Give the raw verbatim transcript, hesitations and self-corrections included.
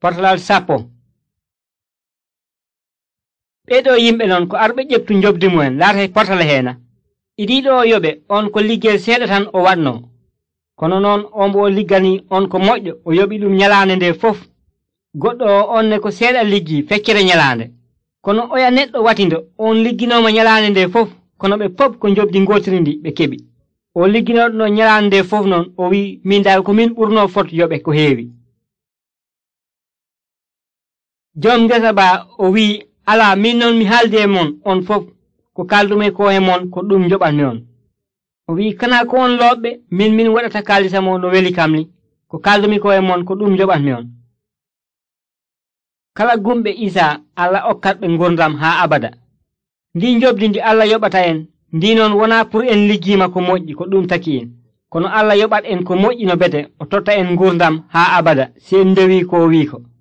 portalal sappo. ɓeɗo yimɓe noon ko arɓe ƴeftu jobdi mumen laata portale heena. idiɗo o yoɓe on ko liggel seeɗa tan o watno, kono noon on bo o liggani on ko moƴƴo o yoɓi ɗum nyalande nde fof. goɗɗo o onne ko seeɗa liggi feccere nyalande, kono oya neɗɗo watindo on ligginoma nyalande nde fof, kono ɓe pop ko jobdi gotiri ndi ɓe keɓi. o ligginoɗo no nyalande nde fof noon o wi min dal ko min ɓurno fot yoɓe ko heewi. joom gesa ba o wi ala min noon mi haaldi e mon on fof, ko kaldumi ko e mon ko ɗum joɓanmi on. o wi kana ko on looɓɓe min min waɗata kalisamo no weli kam ni, ko kaldumi ko e mon ko ɗum joɓanmi on. kala gumɓe Isa Allah okkat ɓe gurdam ha abada. ndi jobdi ndi Allah yoɓata en ndi noon wona pour en liggima ko moƴƴi ko ɗum taki en, kono Allah yoɓat en ko moƴƴi no bete o totta en gurdam ha abada si en dewi ko wi ko.